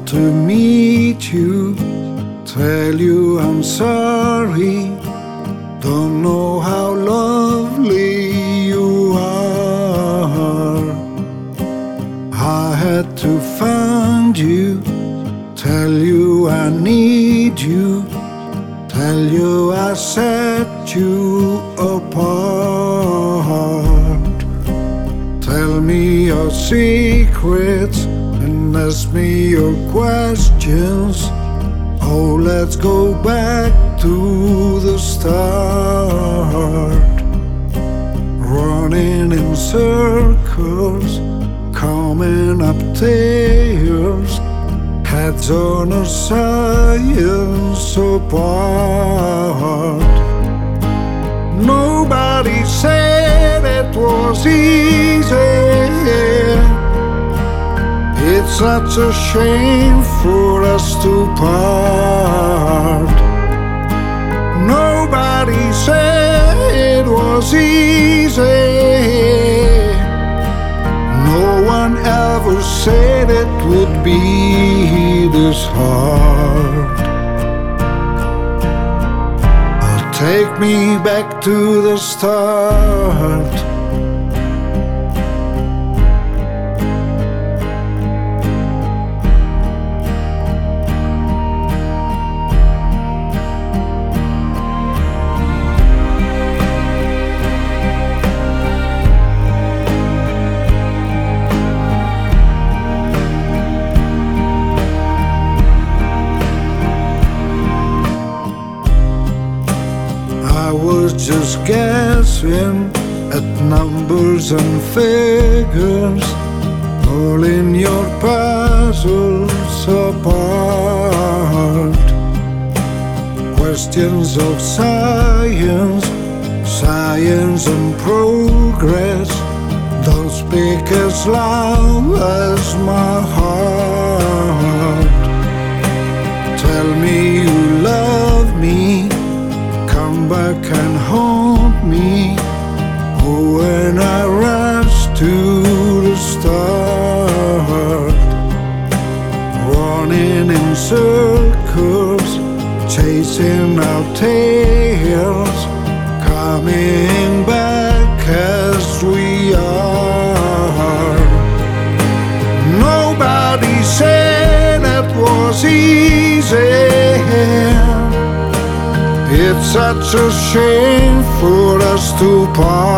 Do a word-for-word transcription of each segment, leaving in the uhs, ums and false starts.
to meet you, tell you I'm sorry. Don't know how lovely you are. I had to find you, tell you I need you, tell you I set you apart. Tell me your secrets and ask me your questions. Oh, let's go back to the start. Running in circles, coming up tears, heads on a science apart. Nobody said it was easy. It's such a shame for us to part. Nobody said it was easy. No one ever said it would be this hard. Oh, take me back to the start. I was just guessing at numbers and figures, pulling your puzzles apart. Questions of science, science and progress don't speak as loud as my heart. Tell me you love me, come back and haunt me. Oh, when I rush to the start, running in circles, chasing our tails, coming back as we are. Nobody said it was easy. It's such a shame for us to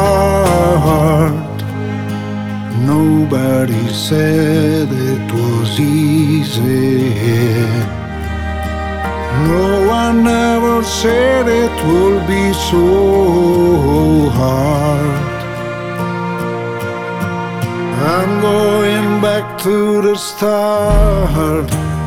part. Nobody said it was easy. No one ever said it will be so hard. I'm going back to the start.